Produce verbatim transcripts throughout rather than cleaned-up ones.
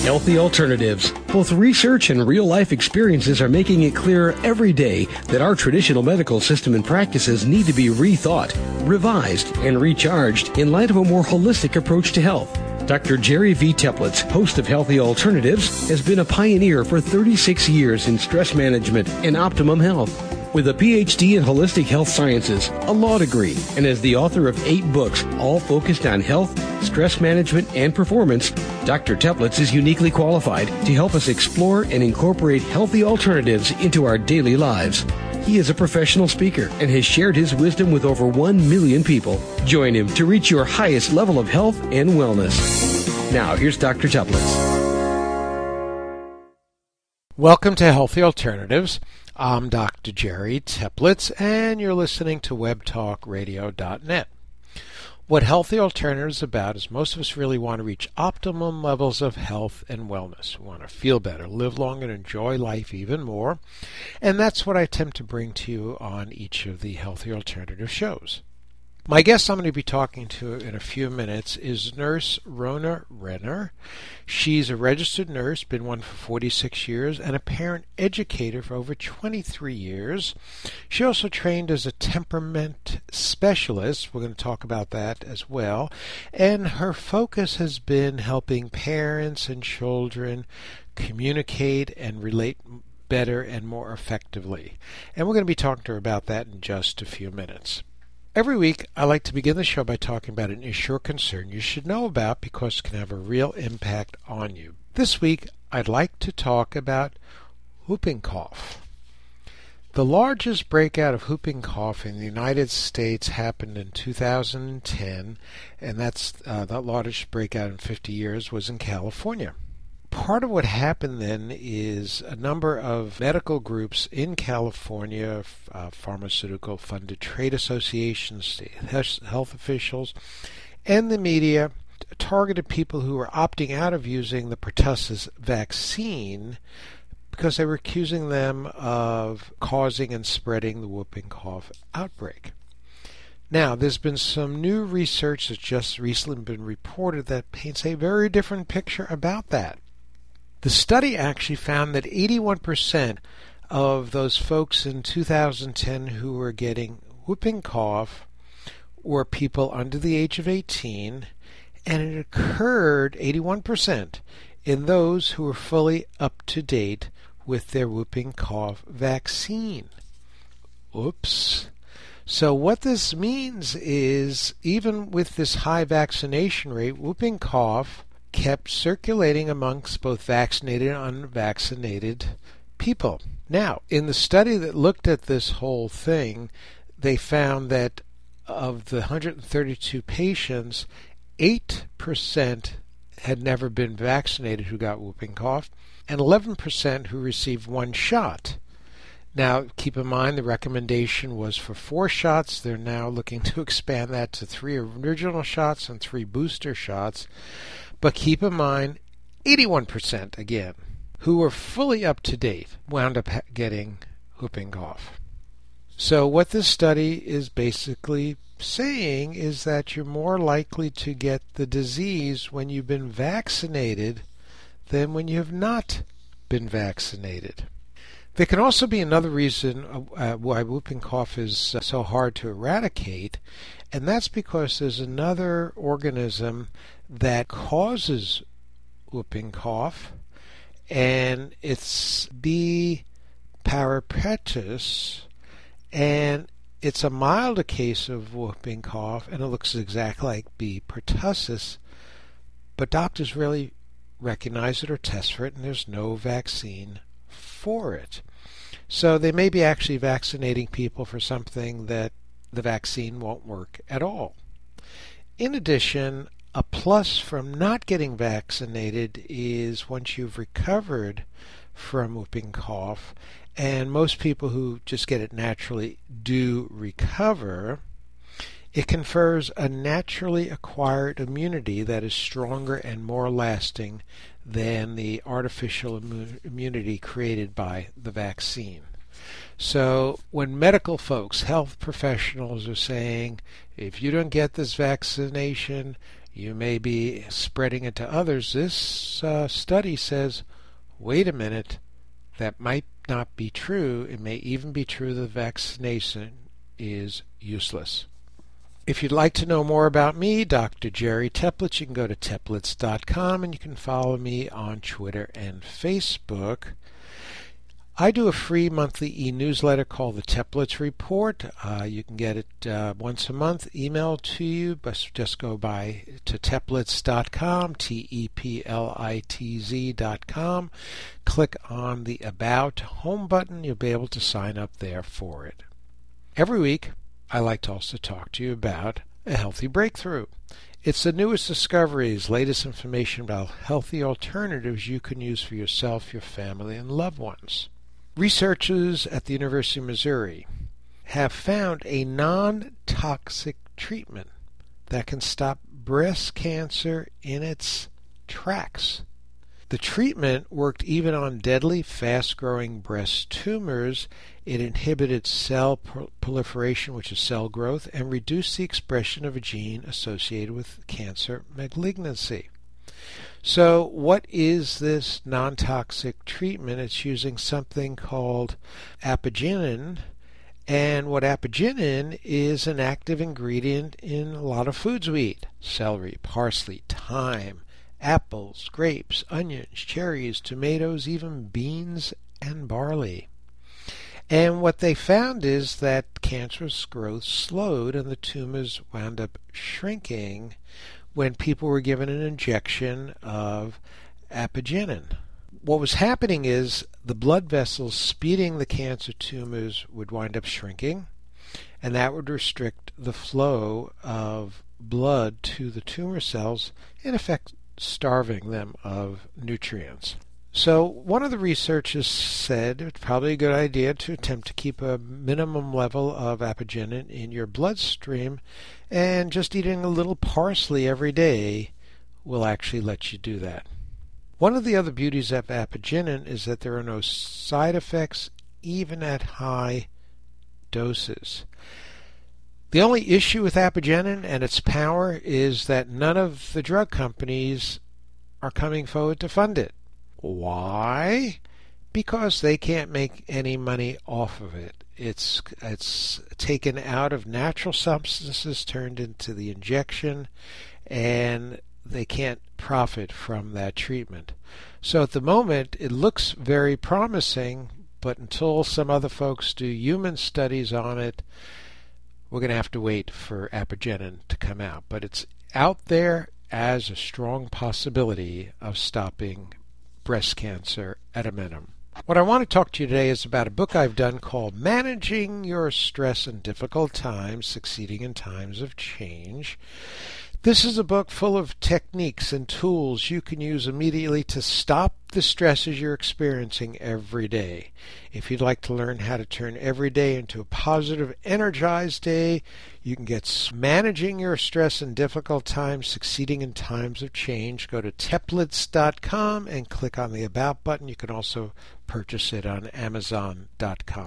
Healthy alternatives. Both research and real-life experiences are making it clearer every day that our traditional medical system and practices need to be rethought, revised, and recharged in light of a more holistic approach to health. Doctor Jerry V. Teplitz, host of Healthy Alternatives, has been a pioneer for thirty-six years in stress management and optimum health. With a P H D in holistic health sciences, a law degree, and as the author of eight books, all focused on health, stress management, and performance, Doctor Teplitz is uniquely qualified to help us explore and incorporate healthy alternatives into our daily lives. He is a professional speaker and has shared his wisdom with over one million people. Join him to reach your highest level of health and wellness. Now, here's Doctor Teplitz. Welcome to Healthy Alternatives. I'm Doctor Jerry Teplitz, and you're listening to web talk radio dot net. What Healthy Alternatives is about is most of us really want to reach optimum levels of health and wellness. We want to feel better, live longer, and enjoy life even more. And that's what I attempt to bring to you on each of the Healthy Alternative shows. My guest I'm going to be talking to in a few minutes is Nurse Rona Renner. She's a registered nurse, been one for forty-six years, and a parent educator for over twenty-three years. She also trained as a temperament specialist. We're going to talk about that as well. And her focus has been helping parents and children communicate and relate better and more effectively. And we're going to be talking to her about that in just a few minutes. Every week, I like to begin the show by talking about an issue or concern you should know about because it can have a real impact on you. This week, I'd like to talk about whooping cough. The largest breakout of whooping cough in the United States happened in two thousand ten, and that's uh, the largest breakout in fifty years was in California. Part of what happened then is a number of medical groups in California, uh, pharmaceutical-funded trade associations, health officials, and the media targeted people who were opting out of using the pertussis vaccine because they were accusing them of causing and spreading the whooping cough outbreak. Now, there's been some new research that's just recently been reported that paints a very different picture about that. The study actually found that eighty-one percent of those folks in two thousand ten who were getting whooping cough were people under the age of eighteen, and it occurred, eighty-one percent, in those who were fully up to date with their whooping cough vaccine. Oops. So what this means is, even with this high vaccination rate, whooping cough kept circulating amongst both vaccinated and unvaccinated people. Now, in the study that looked at this whole thing, they found that of the one hundred thirty-two patients, eight percent had never been vaccinated who got whooping cough, and eleven percent who received one shot. Now, keep in mind the recommendation was for four shots. They're now looking to expand that to three original shots and three booster shots. But keep in mind, eighty-one percent, again, who were fully up to date wound up getting whooping cough. So what this study is basically saying is that you're more likely to get the disease when you've been vaccinated than when you have not been vaccinated. There can also be another reason uh, why whooping cough is uh, so hard to eradicate, and that's because there's another organism that causes whooping cough, and it's B. parapetus, and it's a milder case of whooping cough, and it looks exactly like B. pertussis, but doctors really recognize it or test for it, and there's no vaccine for it. So they may be actually vaccinating people for something that the vaccine won't work at all. In addition, a plus from not getting vaccinated is once you've recovered from whooping cough, and most people who just get it naturally do recover, it confers a naturally acquired immunity that is stronger and more lasting than the artificial immu- immunity created by the vaccine. So when medical folks, health professionals are saying, if you don't get this vaccination, you may be spreading it to others. This uh, study says, wait a minute, that might not be true. It may even be true that vaccination is useless. If you'd like to know more about me, Doctor Jerry Teplitz, you can go to teplitz dot com and you can follow me on Twitter and Facebook. I do a free monthly e-newsletter called the Teplitz Report. Uh, you can get it uh, once a month emailed to you, but just go by to teplitz dot com, T E P L I T Z dot com. Click on the About Home button. You'll be able to sign up there for it. Every week, I like to also talk to you about a healthy breakthrough. It's the newest discoveries, latest information about healthy alternatives you can use for yourself, your family, and loved ones. Researchers at the University of Missouri have found a non-toxic treatment that can stop breast cancer in its tracks. The treatment worked even on deadly, fast-growing breast tumors. It inhibited cell proliferation, which is cell growth, and reduced the expression of a gene associated with cancer malignancy. So what is this non-toxic treatment? It's using something called apigenin, and what apigenin is an active ingredient in a lot of foods we eat. Celery, parsley, thyme, apples, grapes, onions, cherries, tomatoes, even beans and barley. And what they found is that cancerous growth slowed and the tumors wound up shrinking when people were given an injection of apigenin. What was happening is the blood vessels speeding the cancer tumors would wind up shrinking, and that would restrict the flow of blood to the tumor cells, in effect starving them of nutrients. So one of the researchers said it's probably a good idea to attempt to keep a minimum level of apigenin in your bloodstream, and just eating a little parsley every day will actually let you do that. One of the other beauties of apigenin is that there are no side effects even at high doses. The only issue with apigenin and its power is that none of the drug companies are coming forward to fund it. Why? Because they can't make any money off of it. It's it's taken out of natural substances, turned into the injection, and they can't profit from that treatment. So at the moment, it looks very promising, but until some other folks do human studies on it, we're going to have to wait for apigenin to come out. But it's out there as a strong possibility of stopping breast cancer at a minimum. What I want to talk to you today is about a book I've done called Managing Your Stress in Difficult Times, Succeeding in Times of Change. This is a book full of techniques and tools you can use immediately to stop the stresses you're experiencing every day. If you'd like to learn how to turn every day into a positive, energized day, you can get Managing Your Stress in Difficult Times, Succeeding in Times of Change. Go to teplitz dot com and click on the About button. You can also purchase it on amazon dot com.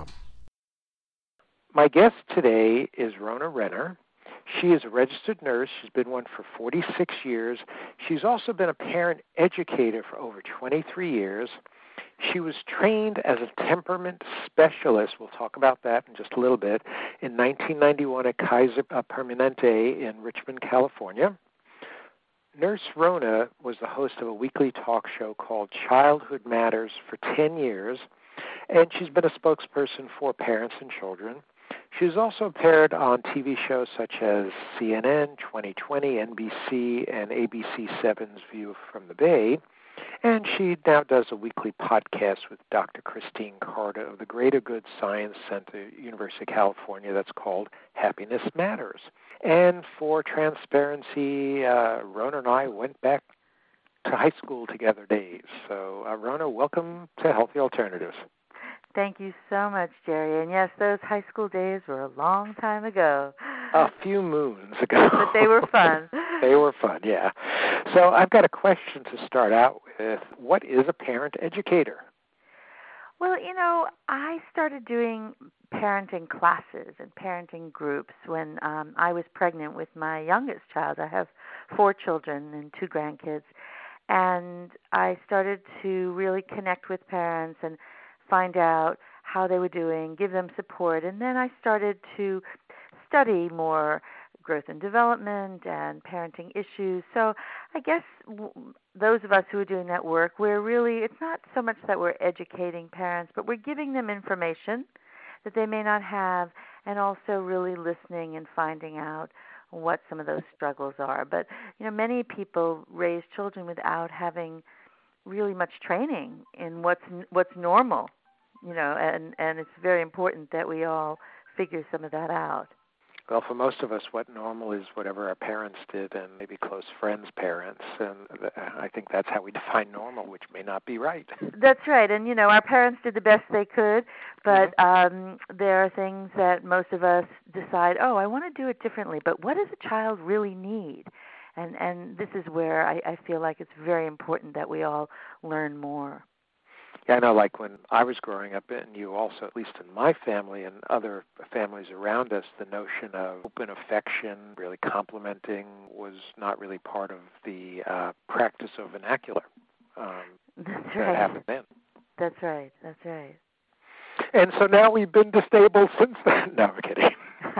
My guest today is Rona Renner. She is a registered nurse. She's been one for forty-six years. She's also been a parent educator for over twenty-three years. She was trained as a temperament specialist. We'll talk about that in just a little bit. In nineteen ninety-one at Kaiser Permanente in Richmond, California. Nurse Rona was the host of a weekly talk show called Childhood Matters for ten years, and she's been a spokesperson for parents and children. She's also appeared on T V shows such as C N N, twenty twenty, N B C, and A B C seven's View from the Bay. And she now does a weekly podcast with Doctor Christine Carter of the Greater Good Science Center, University of California, that's called Happiness Matters. And for transparency, uh, Rona and I went back to high school together days. So, uh, Rona, welcome to Healthy Alternatives. Thank you so much, Jerry. And yes, those high school days were a long time ago. A few moons ago. But they were fun. They were fun, yeah. So I've got a question to start out with. What is a parent educator? Well, you know, I started doing parenting classes and parenting groups when um, I was pregnant with my youngest child. I have four children and two grandkids. And I started to really connect with parents and find out how they were doing, give them support. And then I started to study more growth and development and parenting issues. So I guess w- those of us who are doing that work, we're really, it's not so much that we're educating parents, but we're giving them information that they may not have, and also really listening and finding out what some of those struggles are. But, you know, many people raise children without having really much training in what's what's normal, you know, and, and it's very important that we all figure some of that out. Well, for most of us, what normal is whatever our parents did and maybe close friends' parents. And I think that's how we define normal, which may not be right. That's right. And, you know, our parents did the best they could, but mm-hmm. um, there are things that most of us decide, oh, I want to do it differently. But what does a child really need? And, and this is where I, I feel like it's very important that we all learn more. Yeah, I know, like when I was growing up, and you also, at least in my family and other families around us, the notion of open affection, really complimenting, was not really part of the uh, practice of vernacular. Um, That's that right. happened then. That's right. That's right. And so now we've been disabled since then. No, I'm kidding.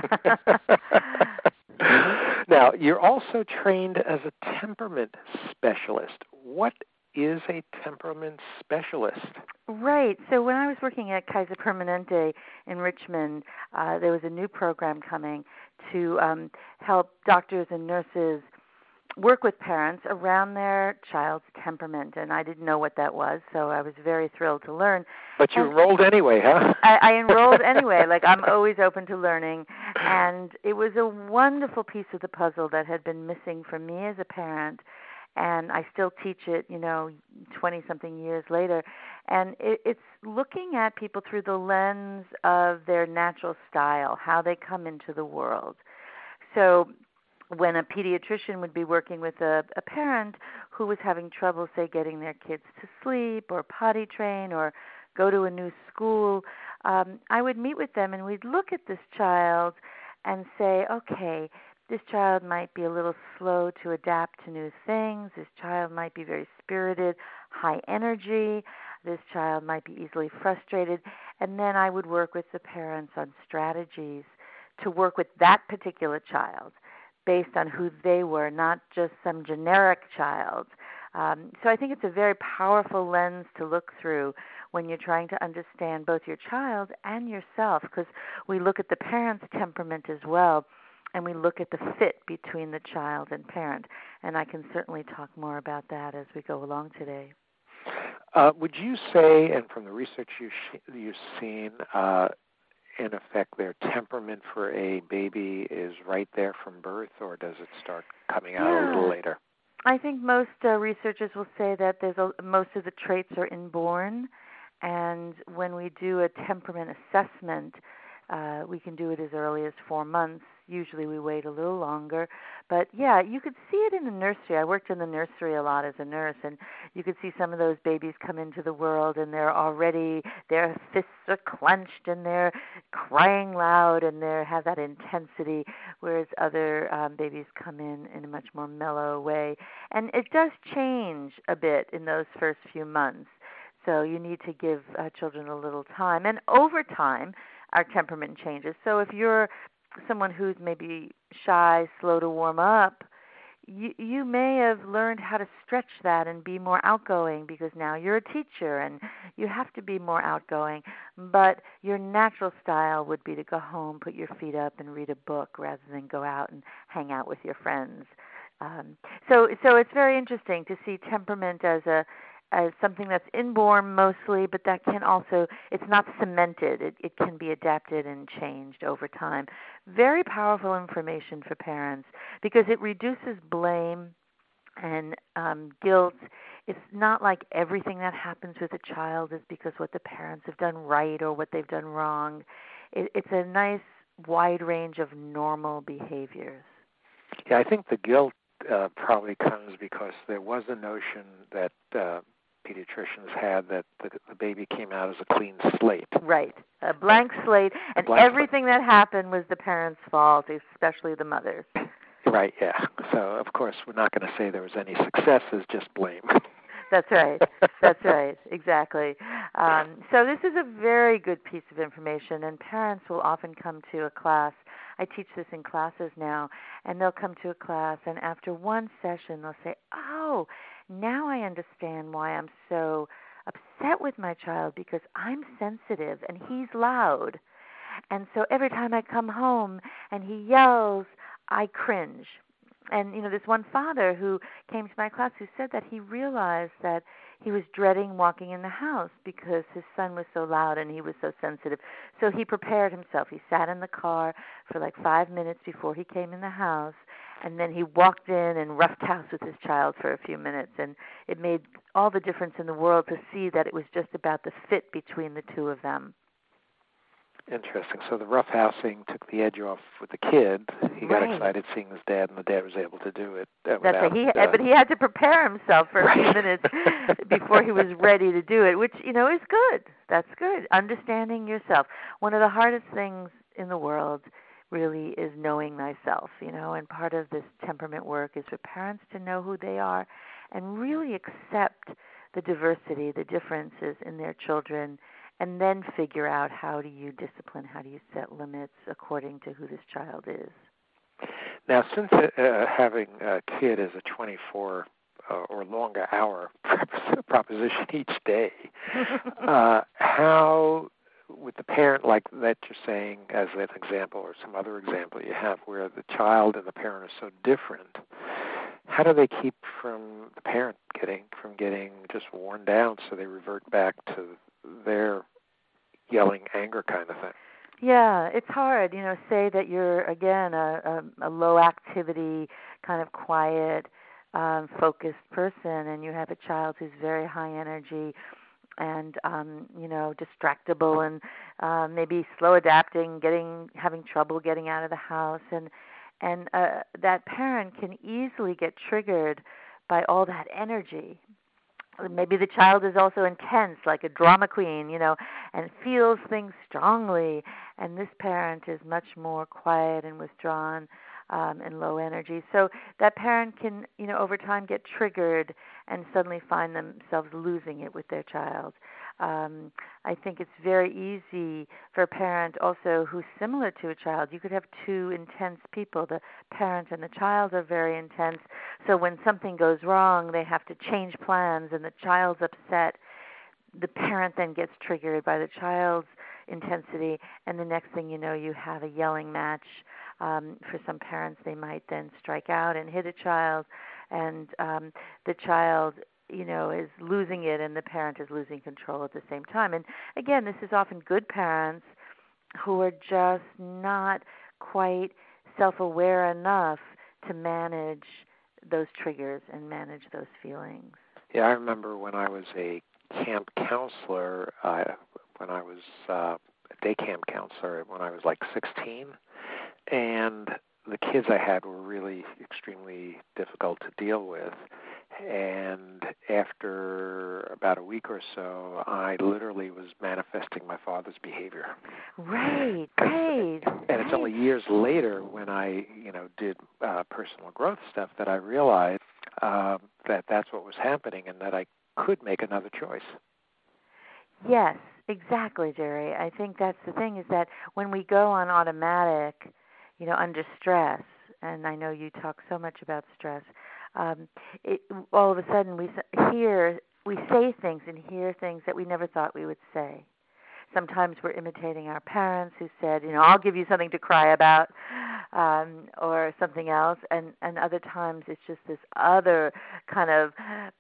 Now, you're also trained as a temperament specialist. What is a temperament specialist? Right. So when I was working at Kaiser Permanente in Richmond, uh, there was a new program coming to um, help doctors and nurses work with parents around their child's temperament, and I didn't know what that was, so I was very thrilled to learn. But you and enrolled anyway, huh? I, I enrolled anyway. Like, I'm always open to learning, and it was a wonderful piece of the puzzle that had been missing for me as a parent. And I still teach it, you know, twenty-something years later. And it, it's looking at people through the lens of their natural style, how they come into the world. So when a pediatrician would be working with a, a parent who was having trouble, say, getting their kids to sleep or potty train or go to a new school, um, I would meet with them and we'd look at this child and say, okay, this child might be a little slow to adapt to new things. This child might be very spirited, high energy. This child might be easily frustrated. And then I would work with the parents on strategies to work with that particular child based on who they were, not just some generic child. Um, so I think it's a very powerful lens to look through when you're trying to understand both your child and yourself, because we look at the parent's temperament as well. And we look at the fit between the child and parent. And I can certainly talk more about that as we go along today. Uh, would you say, and from the research you've, sh- you've seen, uh, in effect, their temperament for a baby is right there from birth, or does it start coming out yeah. a little later? I think most uh, researchers will say that there's a, most of the traits are inborn. And when we do a temperament assessment, uh, we can do it as early as four months. Usually we wait a little longer. But, yeah, you could see it in the nursery. I worked in the nursery a lot as a nurse, and you could see some of those babies come into the world, and they're already, their fists are clenched, and they're crying loud, and they have that intensity, whereas other um, babies come in in a much more mellow way. And it does change a bit in those first few months. So you need to give uh, children a little time. And over time, our temperament changes. So if you're someone who's maybe shy, slow to warm up, you, you may have learned how to stretch that and be more outgoing because now you're a teacher and you have to be more outgoing. But your natural style would be to go home, put your feet up, and read a book rather than go out and hang out with your friends. Um, so, so it's very interesting to see temperament as a as something that's inborn mostly, but that can also, it's not cemented. It, it can be adapted and changed over time. Very powerful information for parents because it reduces blame and um, guilt. It's not like everything that happens with a child is because what the parents have done right or what they've done wrong. It, it's a nice wide range of normal behaviors. Yeah, I think the guilt uh, probably comes because there was a notion that uh, pediatricians had that the, the baby came out as a clean slate. Right, a blank slate, and blank everything slate. that happened was the parents' fault, especially the mothers. Right, yeah. So, of course, we're not going to say there was any successes, just blame. That's right. That's right. Exactly. Um, so this is a very good piece of information, and parents will often come to a class. I teach this in classes now, and they'll come to a class, and after one session, they'll say, oh, now I understand why I'm so upset with my child, because I'm sensitive and he's loud. And so every time I come home and he yells, I cringe. And, you know, this one father who came to my class who said that he realized that he was dreading walking in the house because his son was so loud and he was so sensitive. So he prepared himself. He sat in the car for like five minutes before he came in the house, and then he walked in and roughed house with his child for a few minutes. And it made all the difference in the world to see that it was just about the fit between the two of them. Interesting. So the roughhousing took the edge off with the kid. He got right. excited seeing his dad, and the dad was able to do it. Uh, That's without, right. He, uh, but he had to prepare himself for a right. few minutes before he was ready to do it, which, you know, is good. That's good. Understanding yourself. One of the hardest things in the world really is knowing thyself, you know, and part of this temperament work is for parents to know who they are and really accept the diversity, the differences in their children, and then figure out how do you discipline, how do you set limits according to who this child is. Now, since uh, having a kid is a twenty-four uh, or longer hour proposition each day, uh, how, with the parent like that you're saying as an example or some other example you have where the child and the parent are so different, how do they keep from the parent getting from getting just worn down so they revert back to their yelling anger kind of thing? Yeah, it's hard. You know, say that you're, again, a, a, a low-activity, kind of quiet, um, focused person, and you have a child who's very high energy and, um, you know, distractible and uh, maybe slow adapting, getting having trouble getting out of the house. And, and uh, that parent can easily get triggered by all that energy. Maybe the child is also intense, like a drama queen, you know, and feels things strongly. And this parent is much more quiet and withdrawn um, and low energy. So that parent can, you know, over time get triggered and suddenly find themselves losing it with their child. Um, I think it's very easy for a parent also who's similar to a child. You could have two intense people. The parent and the child are very intense. So when something goes wrong, they have to change plans and the child's upset. The parent then gets triggered by the child's intensity, and the next thing you know, you have a yelling match. Um, for some parents, they might then strike out and hit a child, and um, the child, you know, is losing it, and the parent is losing control at the same time. And again, this is often good parents who are just not quite self-aware enough to manage those triggers and manage those feelings. Yeah, I remember when I was a camp counselor, uh, when I was uh, a day camp counselor, when I was like sixteen, and the kids I had were really extremely difficult to deal with. And after about a week or so, I literally was manifesting my father's behavior. Right, right. And it's only years later when I, you know, did uh, personal growth stuff that I realized uh, that that's what was happening and that I could make another choice. Yes, exactly, Jerry. I think that's the thing is that when we go on automatic, you know, under stress, and I know you talk so much about stress, um, it, all of a sudden we hear, we say things and hear things that we never thought we would say. Sometimes we're imitating our parents who said, you know, I'll give you something to cry about, um, or something else. And, and other times it's just this other kind of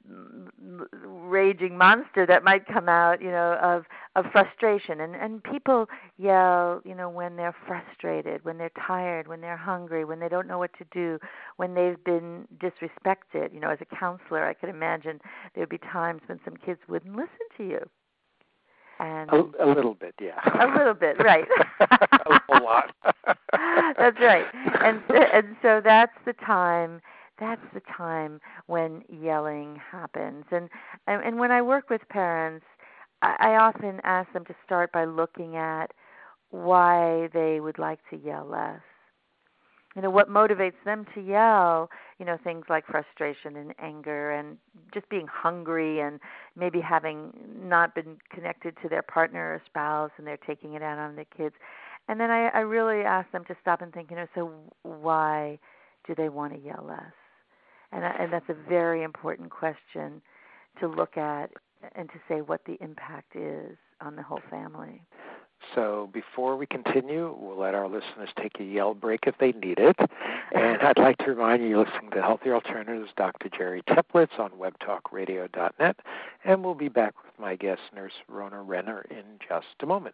raging monster that might come out, you know, of, of frustration. And, and people yell, you know, when they're frustrated, when they're tired, when they're hungry, when they don't know what to do, when they've been disrespected. You know, as a counselor, I could imagine there would be times when some kids wouldn't listen to you. And a, a little bit, yeah. A little bit, right. A lot. That's right. And and so that's the time. That's the time when yelling happens. And and, and when I work with parents, I, I often ask them to start by looking at why they would like to yell less. you know, what motivates them to yell, you know, things like frustration and anger and just being hungry and maybe having not been connected to their partner or spouse and they're taking it out on the kids. And then I, I really ask them to stop and think, you know, so why do they want to yell less? And, I, and that's a very important question to look at and to say what the impact is on the whole family. So before we continue, we'll let our listeners take a yell break if they need it. And I'd like to remind you you're listening to Healthy Alternatives, Doctor Jerry Teplitz on web talk radio dot net. And we'll be back with my guest, Nurse Rona Renner, in just a moment.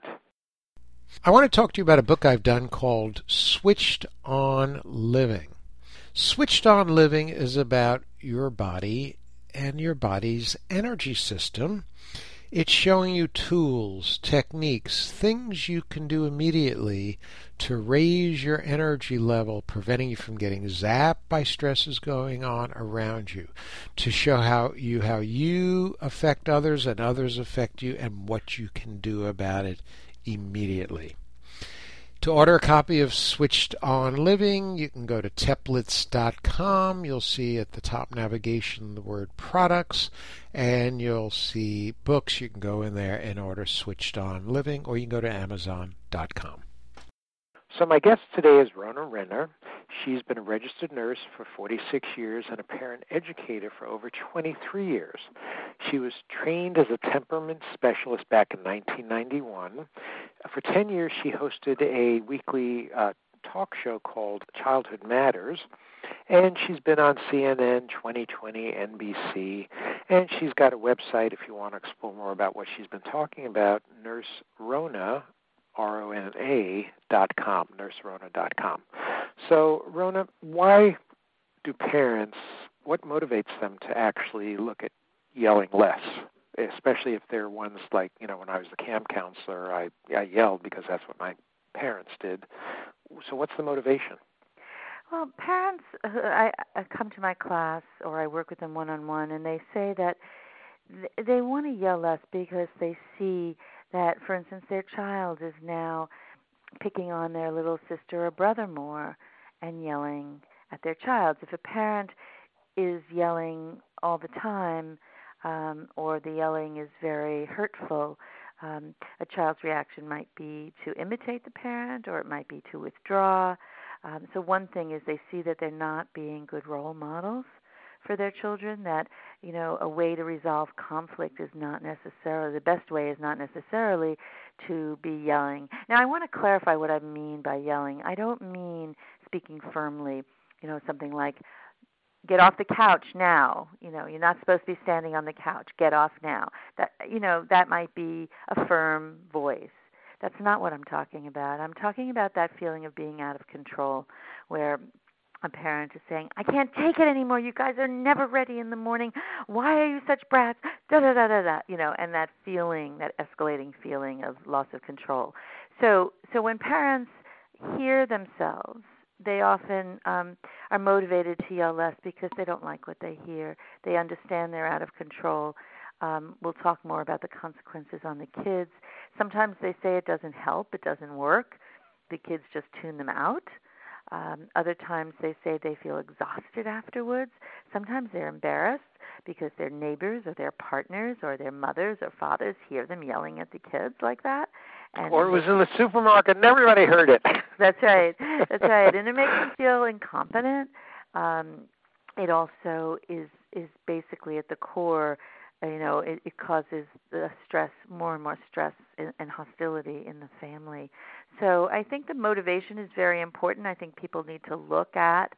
I want to talk to you about a book I've done called Switched On Living. Switched On Living is about your body and your body's energy system. It's showing you tools, techniques, things you can do immediately to raise your energy level, preventing you from getting zapped by stresses going on around you, to show how you how you affect others and others affect you and what you can do about it immediately. To order a copy of Switched On Living, you can go to Teplitz dot com. You'll see at the top navigation the word products, and you'll see books. You can go in there and order Switched On Living, or you can go to Amazon dot com. So my guest today is Rona Renner. She's been a registered nurse for forty-six years and a parent educator for over twenty-three years. She was trained as a temperament specialist back in nineteen ninety-one. For ten years, she hosted a weekly uh, talk show called Childhood Matters, and she's been on C N N, twenty twenty, N B C, and she's got a website if you want to explore more about what she's been talking about, Nurse Rona, R O N A dot com, nurse rona dot com. So, Rona, why do parents, what motivates them to actually look at yelling less, especially if they're ones like, you know, when I was the camp counselor, I, I yelled because that's what my parents did. So what's the motivation? Well, parents, uh, I, I come to my class or I work with them one-on-one, and they say that th- they want to yell less because they see that, for instance, their child is now picking on their little sister or brother more and yelling at their child. If a parent is yelling all the time um, or the yelling is very hurtful, um, a child's reaction might be to imitate the parent, or it might be to withdraw. Um, so one thing is they see that they're not being good role models for their children, that, you know, a way to resolve conflict is not necessarily, the best way is not necessarily to be yelling. Now, I want to clarify what I mean by yelling. I don't mean speaking firmly, you know, something like, get off the couch now. You know, you're not supposed to be standing on the couch. Get off now. That, you know, that might be a firm voice. That's not what I'm talking about. I'm talking about that feeling of being out of control, where a parent is saying, I can't take it anymore. You guys are never ready in the morning. Why are you such brats? Da da da da da. You know, and that feeling, that escalating feeling of loss of control. So, so when parents hear themselves, they often um, are motivated to yell less because they don't like what they hear. They understand they're out of control. Um, we'll talk more about the consequences on the kids. Sometimes they say it doesn't help, it doesn't work. The kids just tune them out. Um, other times they say they feel exhausted afterwards. Sometimes they're embarrassed because their neighbors or their partners or their mothers or fathers hear them yelling at the kids like that. And or it was in the supermarket and everybody heard it. That's right. That's right. And it makes them feel incompetent. Um, it also is is basically at the core, you know, it, it causes the stress, more and more stress and, and hostility in the family. So I think the motivation is very important. I think people need to look at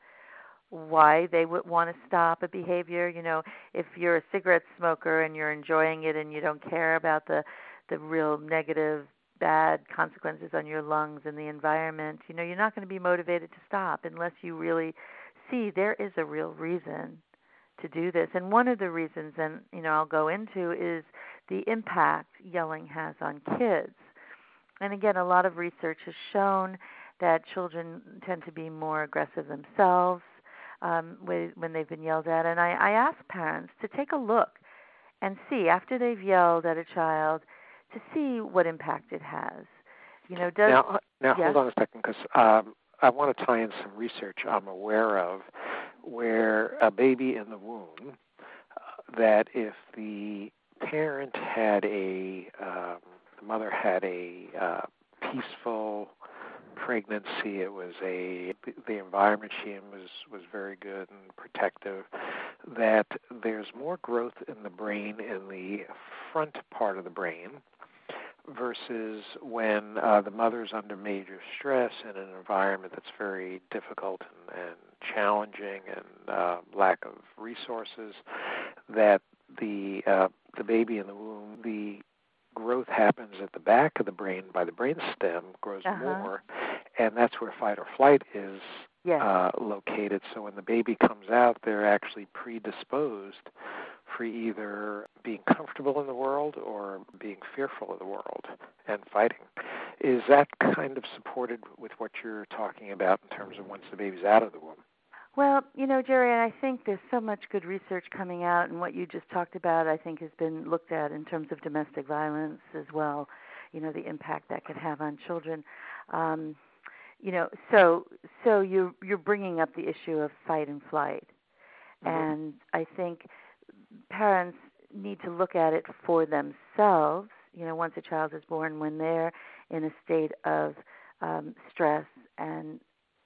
why they would want to stop a behavior. You know, if you're a cigarette smoker and you're enjoying it and you don't care about the, the real negative, bad consequences on your lungs and the environment, you know, you're not going to be motivated to stop unless you really see there is a real reason to do this. And one of the reasons, and, you know, I'll go into, is the impact yelling has on kids. And again, a lot of research has shown that children tend to be more aggressive themselves um, when they've been yelled at. And I, I ask parents to take a look and see, after they've yelled at a child, to see what impact it has. You know, does now, now yes? hold on a second, because um, I want to tie in some research I'm aware of where a baby in the womb, uh, that if the parent had a, um, the mother had a uh, peaceful pregnancy, it was a, the environment she in was, was very good and protective, that there's more growth in the brain in the front part of the brain versus when uh, the mother's under major stress in an environment that's very difficult and, and challenging and uh, lack of resources, that the uh, the baby in the womb, the growth happens at the back of the brain by the brain stem, grows uh-huh. more, and that's where fight or flight is yes. uh, located. So when the baby comes out, they're actually predisposed for either being comfortable in the world or being fearful of the world and fighting. Is that kind of supported with what you're talking about in terms of once the baby's out of the womb? Well, you know, Jerry, I think there's so much good research coming out, and what you just talked about, I think, has been looked at in terms of domestic violence as well, you know, the impact that could have on children. Um, you know, so so you're, you're bringing up the issue of fight and flight, mm-hmm. and I think parents need to look at it for themselves, you know, once a child is born, when they're in a state of um, stress and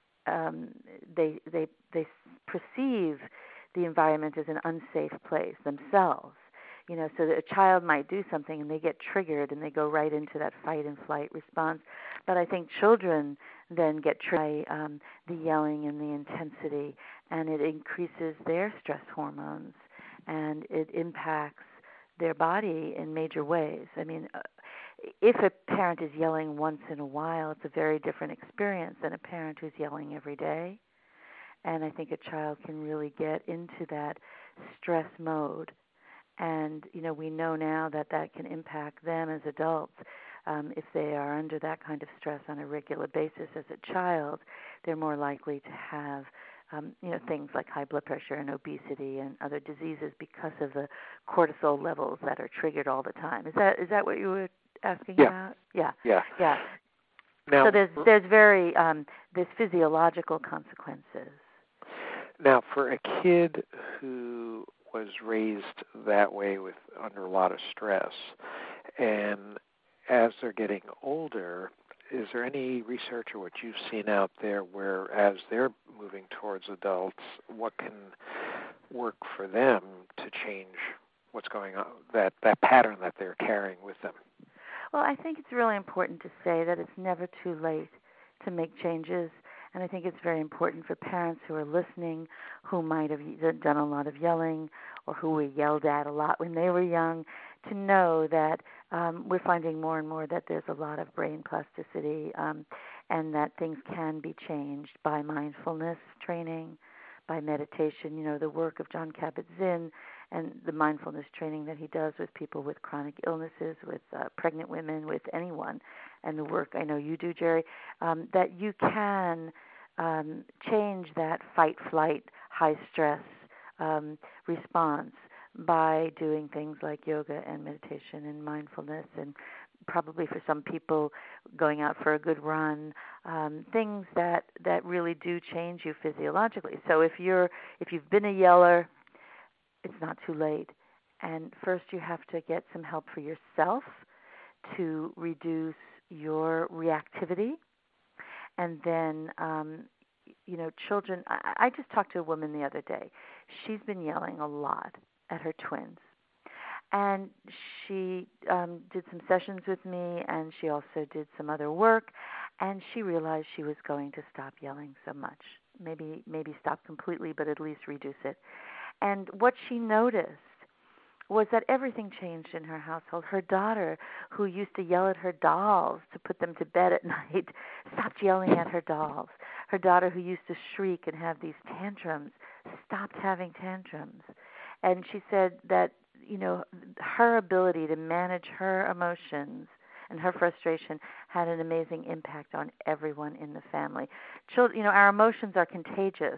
um, they they they perceive the environment as an unsafe place themselves, you know, so that a child might do something and they get triggered and they go right into that fight and flight response. But I think children then get triggered by um, the yelling and the intensity, and it increases their stress hormones, and it impacts their body in major ways. I mean, uh, if a parent is yelling once in a while, it's a very different experience than a parent who's yelling every day. And I think a child can really get into that stress mode. And, you know, we know now that that can impact them as adults. Um, if they are under that kind of stress on a regular basis as a child, they're more likely to have Um, you know, things like high blood pressure and obesity and other diseases because of the cortisol levels that are triggered all the time. Is that is that what you were asking yeah. about? Yeah. Yeah. Yeah. Now, so there's there's very um, there's physiological consequences. Now, for a kid who was raised that way with under a lot of stress, and as they're getting older, is there any research or what you've seen out there where as they're moving towards adults, what can work for them to change what's going on, that, that pattern that they're carrying with them? Well, I think it's really important to say that it's never too late to make changes. And I think it's very important for parents who are listening, who might have done a lot of yelling or who were yelled at a lot when they were young, to know that um, we're finding more and more that there's a lot of brain plasticity um, and that things can be changed by mindfulness training, by meditation. You know, the work of Jon Kabat-Zinn and the mindfulness training that he does with people with chronic illnesses, with uh, pregnant women, with anyone, and the work I know you do, Jerry, um, that you can um, change that fight-flight, high-stress um, response by doing things like yoga and meditation and mindfulness, and probably for some people going out for a good run, um, things that, that really do change you physiologically. So if you're if you've been a yeller, it's not too late. And first you have to get some help for yourself to reduce your reactivity. And then, um, you know, children, I, I just talked to a woman the other day. She's been yelling a lot at her twins. And she um, did some sessions with me, and she also did some other work, and she realized she was going to stop yelling so much. Maybe maybe stop completely, but at least reduce it. And what she noticed was that everything changed in her household. Her daughter, who used to yell at her dolls to put them to bed at night, stopped yelling at her dolls. Her daughter, who used to shriek and have these tantrums, stopped having tantrums. And she said that, you know, her ability to manage her emotions and her frustration had an amazing impact on everyone in the family. Children, you know, our emotions are contagious,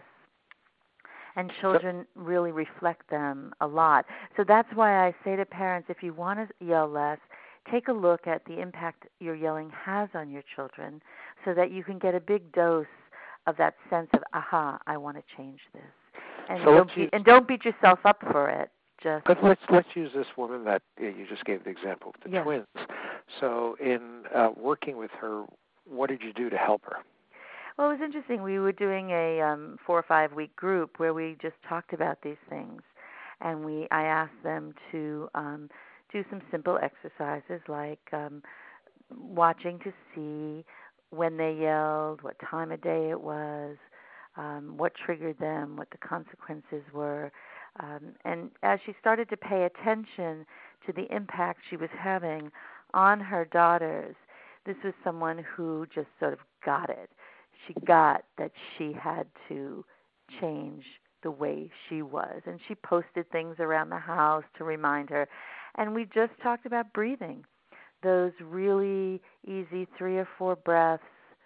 and children really reflect them a lot. So that's why I say to parents, if you want to yell less, take a look at the impact your yelling has on your children so that you can get a big dose of that sense of, aha, I want to change this. And, so don't, be, and don't beat yourself up for it. Just But let's let's use this woman that uh, you just gave the example of the yes. twins. So in uh, working with her, what did you do to help her? Well, it was interesting. We were doing a um, four or five week group where we just talked about these things, and we I asked them to um, do some simple exercises like um, watching to see when they yelled, what time of day it was, um, what triggered them, what the consequences were. Um, and as she started to pay attention to the impact she was having on her daughters, this was someone who just sort of got it. She got that she had to change the way she was. And she posted things around the house to remind her. And we just talked about breathing, those really easy three or four breaths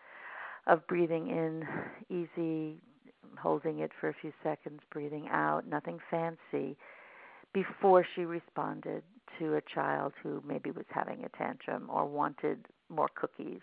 of breathing in, easy, holding it for a few seconds, breathing out, nothing fancy, before she responded to a child who maybe was having a tantrum or wanted more cookies.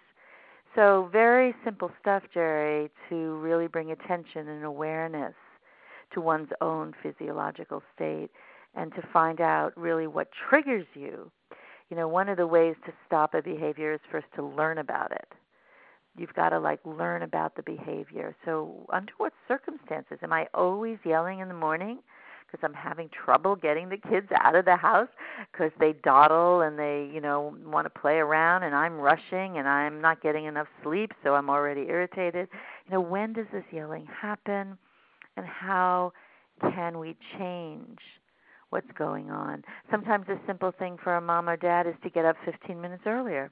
So very simple stuff, Jerry, to really bring attention and awareness to one's own physiological state and to find out really what triggers you. You know, one of the ways to stop a behavior is first to learn about it. You've got to, like, learn about the behavior. So under what circumstances? Am I always yelling in the morning because I'm having trouble getting the kids out of the house because they dawdle and they, you know, want to play around and I'm rushing and I'm not getting enough sleep, so I'm already irritated? You know, when does this yelling happen, and how can we change what's going on? Sometimes a simple thing for a mom or dad is to get up fifteen minutes earlier,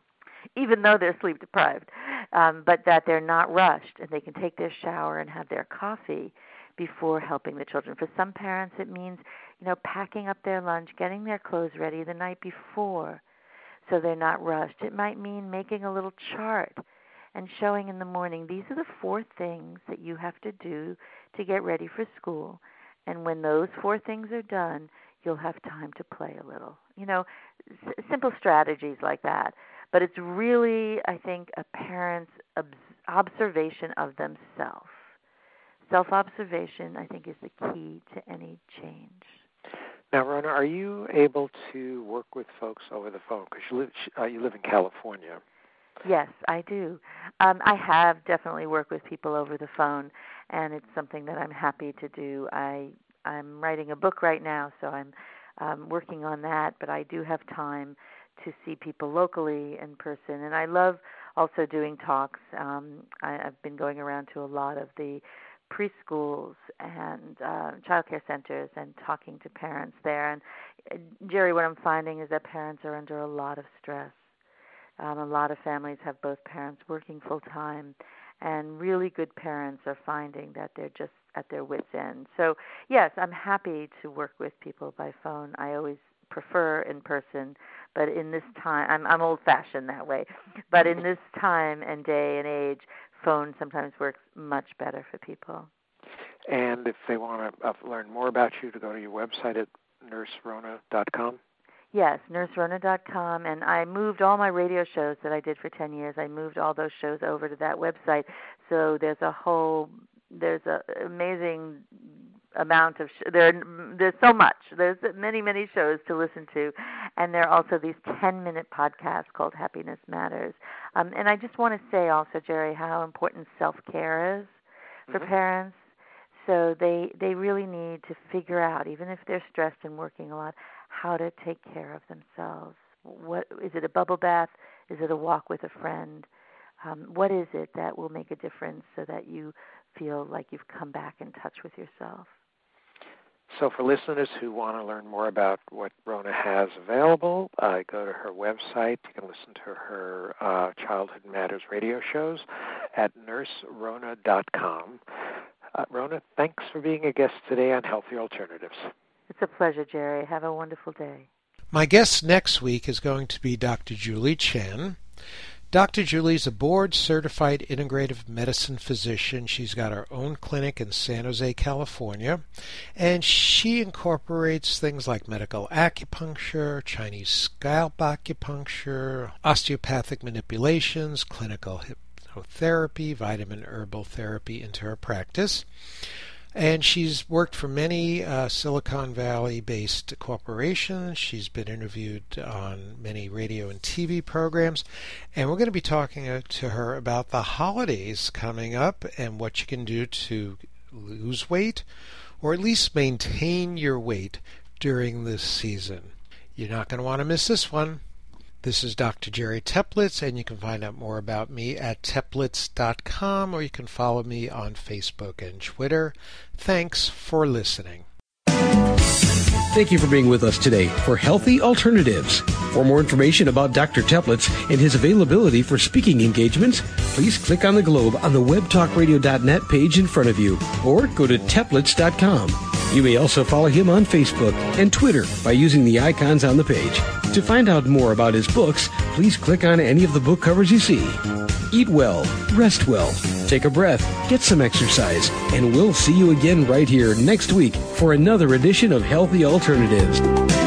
even though they're sleep deprived, um, but that they're not rushed and they can take their shower and have their coffee before helping the children. For some parents, it means, you know, packing up their lunch, getting their clothes ready the night before so they're not rushed. It might mean making a little chart and showing in the morning, these are the four things that you have to do to get ready for school. And when those four things are done, you'll have time to play a little. You know, s- simple strategies like that. But it's really, I think, a parent's ob- observation of themselves. Self-observation, I think, is the key to any change. Now, Rona, are you able to work with folks over the phone? Because you live, uh, you live in California. Yes, I do. Um, I have definitely worked with people over the phone, and it's something that I'm happy to do. I, I'm writing a book right now, so I'm um, working on that, but I do have time to see people locally in person. And I love also doing talks. Um, I, I've been going around to a lot of the preschools and uh, child care centers and talking to parents there. And, uh, Jerry, what I'm finding is that parents are under a lot of stress. Um, a lot of families have both parents working full-time, and really good parents are finding that they're just at their wits' end. So, yes, I'm happy to work with people by phone. I always prefer in person, but in this time, I'm, I'm old-fashioned that way, but in this time and day and age, phone sometimes works much better for people. And if they want to uh, learn more about you, to go to your website at nurse rona dot com? Yes, nurse rona dot com, and I moved all my radio shows that I did for ten years. I moved all those shows over to that website, so there's a whole, there's an amazing amount of, sh- there. there's so much. There's many, many shows to listen to, and there are also these ten-minute podcasts called Happiness Matters. Um, and I just want to say also, Jerry, how important self-care is for mm-hmm. parents. So they, they really need to figure out, even if they're stressed and working a lot, how to take care of themselves. What is it, a bubble bath? Is it a walk with a friend? Um, what is it that will make a difference so that you feel like you've come back in touch with yourself? So for listeners who want to learn more about what Rona has available, uh, go to her website. You can listen to her uh, Childhood Matters radio shows at nurse rona dot com. Uh, Rona, thanks for being a guest today on Healthy Alternatives. It's a pleasure, Jerry. Have a wonderful day. My guest next week is going to be Doctor Julie Chen. Doctor Julie is a board-certified integrative medicine physician. She's got her own clinic in San Jose, California, and she incorporates things like medical acupuncture, Chinese scalp acupuncture, osteopathic manipulations, clinical immunotherapy, vitamin herbal therapy into her practice. And she's worked for many uh, Silicon Valley-based corporations. She's been interviewed on many radio and T V programs. And we're going to be talking uh, to her about the holidays coming up and what you can do to lose weight or at least maintain your weight during this season. You're not going to want to miss this one. This is Doctor Jerry Teplitz, and you can find out more about me at teplitz dot com, or you can follow me on Facebook and Twitter. Thanks for listening. Thank you for being with us today for Healthy Alternatives. For more information about Doctor Teplitz and his availability for speaking engagements, please click on the globe on the web talk radio dot net page in front of you, or go to teplitz dot com. You may also follow him on Facebook and Twitter by using the icons on the page. To find out more about his books, please click on any of the book covers you see. Eat well, rest well, take a breath, get some exercise, and we'll see you again right here next week for another edition of Healthy Alternatives.